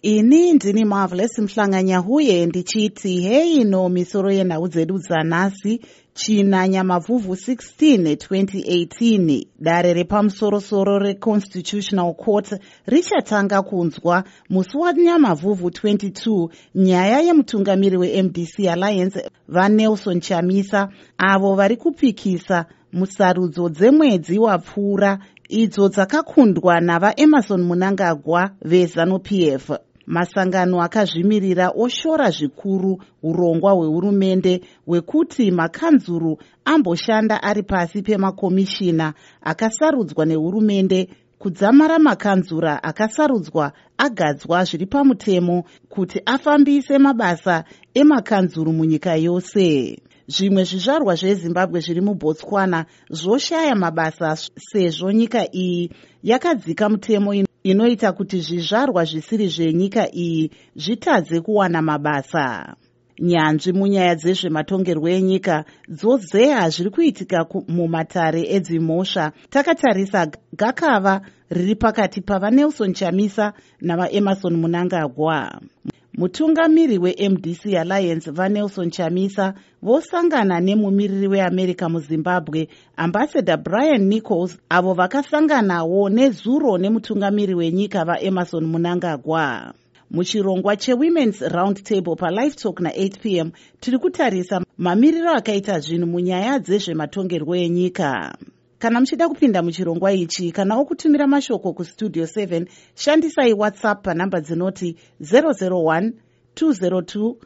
Ini ndini Marvelous Mhlanganyahuye ndichiti hei no misoro yenhau dzedu dzanhasi china Nyamavhuvhu 16 2018 dare repamusoro-soro reConstitutional Court richatanga kunzwa musi waNyamavhuvhu 22 nyaya yemutungamiri weMDC Alliance vaNelson Chamisa avo vari kupikisa musarudzo dzemwedzi wapfuura idzo dzakakundwa navaEmmerson Mnangagwa veZanu-PF. Masangano akazvimirira oshora zvikuru urongwa hwehurumende hwekuti makanzuru amboshanda ari pasi pemakomishina akasarudzwa nehurumende kudzamara makanzura akasarudzwa agadzwa zviri pamutemo kuti afambise mabasa emakanzuru munyika yose. Zvimwe zvizvarwa zveZimbabwe zviri muBotswana zvoshaya mabasa sezvo nyika iyi yakadzika mutemo inoita kuti zvizvarwa zvisiri zvenyika iyi zvitadze kuwana mabasa. Nyanzvi munyaya dzezvematongerwo enyika dzozeya zviri kuitika mumatare edzimhosva takatarisa gakava riri pakati pavaNelson Chamisa navaEmmerson Mnangagwa. Mutungamiri weMDC Alliance vaNelson Chamisa vosangana nemumiriri weAmerica muZimbabwe Ambassador Brian Nichols avo vakasanganawo nezuro nemutungamiri wenyika vaEmmerson Mnangagwa. Muchirongwa cheWomen's Roundtable paLive Talk na8 p.m. tiri kutarisa mamiriro akaita zvinhu munyaya dzezvematongerwo enyika. Kana muchida kupinda muchirongwa ichi kana okutumira mashoko kustudio 7 shandisai WhatsApp panhamba dzinoti 001 202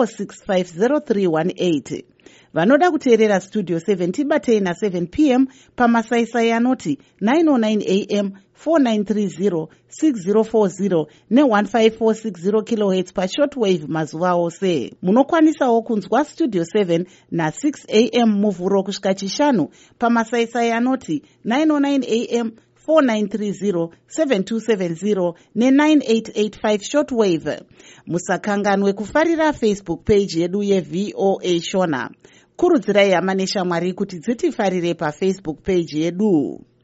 4650318. Vanoda kuteerera studio 7 tibatei na7 p.m. pamasaisai anoti 909 am 4930 6040 ne1540 kHz pashortwave mazuva ose. Munokwanisawo kunzwa studio 7 na6 am muvhuro kusvika chishanu pamasaisai anoti 909 am 4930 7270 ne9885 shortwave. Musakanganwe kufarira Facebook page yedu yeVOA Shona. Kurudzirai hama neshamwari kuti dzitifarire paFacebook page yedu.